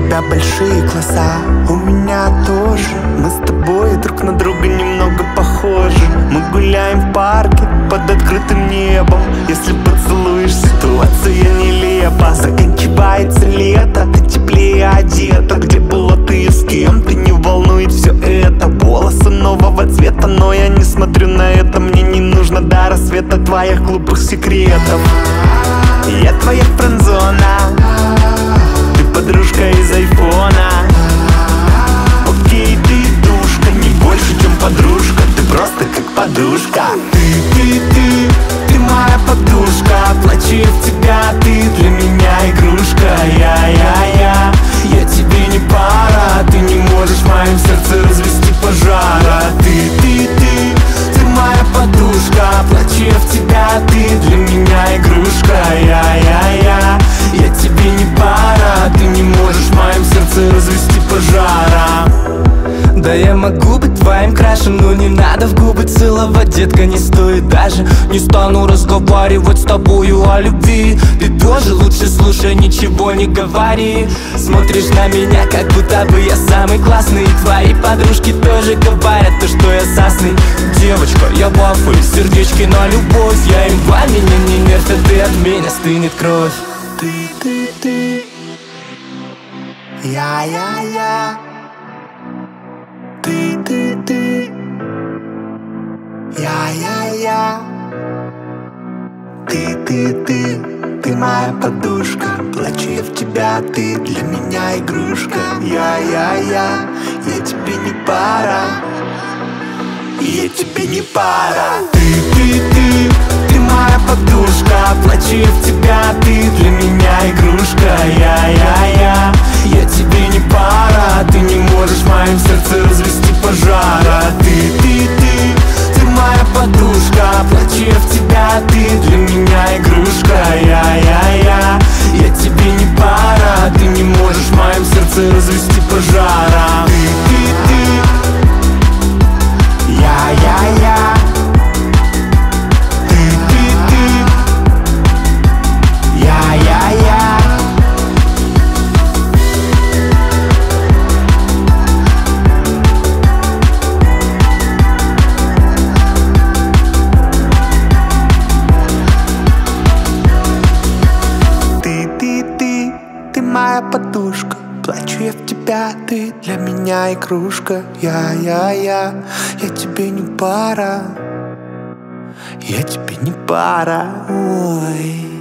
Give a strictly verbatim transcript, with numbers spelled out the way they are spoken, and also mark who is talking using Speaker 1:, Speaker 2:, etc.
Speaker 1: тебя большие глаза, у меня тоже. Мы с тобой друг на друга немного похожи. Мы гуляем в парке под открытым небом. Если поцелуешь, ситуация нелепа. Заканчивается лето, ты теплее одета. Где была ты и с кем, ты не волнует все это. Волосы нового цвета, но я не смотрю на это. Мне не нужно до рассвета твоих глупых секретов. Я твоя френдзона, ты подружка из айфона. Окей, ты душка, не больше, чем подружка. Ты просто как подушка. Ты, ты, ты, ты моя подушка. Плачу в тебя, ты для меня игрушка. Я, я, я, я тебе не пара. Ты не можешь в моем сердце развести пожара. Ты, ты, ты, ты моя подушка. Плачу в тебя, ты для меня игрушка. Я, я, я, я тебе не пара. Ты не можешь в моем сердце развести пожара.
Speaker 2: Да я могу быть твоим крашем, но не надо в губы целовать, детка, не стоит даже. Не стану разговаривать с тобою о любви. Ты тоже лучше слушай, ничего не говори. Смотришь на меня, как будто бы я самый классный. И твои подружки тоже говорят то, что я сасный. Девочка, я вафль, сердечки на любовь. Я им два, меня не нервит, а ты от меня стынет кровь.
Speaker 1: Ты, ты, ты, я, я, я. Ты, ты, ты, я, я, я. Ты, ты, ты, ты моя подушка. Плачу я в тебя, ты для меня игрушка. Я, я, я, я тебе не пара. Я тебе не пара. Ты, ты, ты, ты моя подушка. Плачу я в тебя, ты для меня игрушка. Я, я, я, я тебе не пара. Ты не можешь в моем сердце развести пожара. Ты, ты, ты, ты моя подушка. Плачу я в тебя, ты для меня игрушка. Я, я, я, я тебе не пара. Ты не можешь в моем сердце развести пожара. Ты, ты, ты, я, я, я. Ты, ты, ты, я, я, я. Ты, ты, ты, ты моя подушка. Плачу я в тебя, ты для меня игрушка. Я, я, я, я тебе не пара. Я тебе не пара. Ой.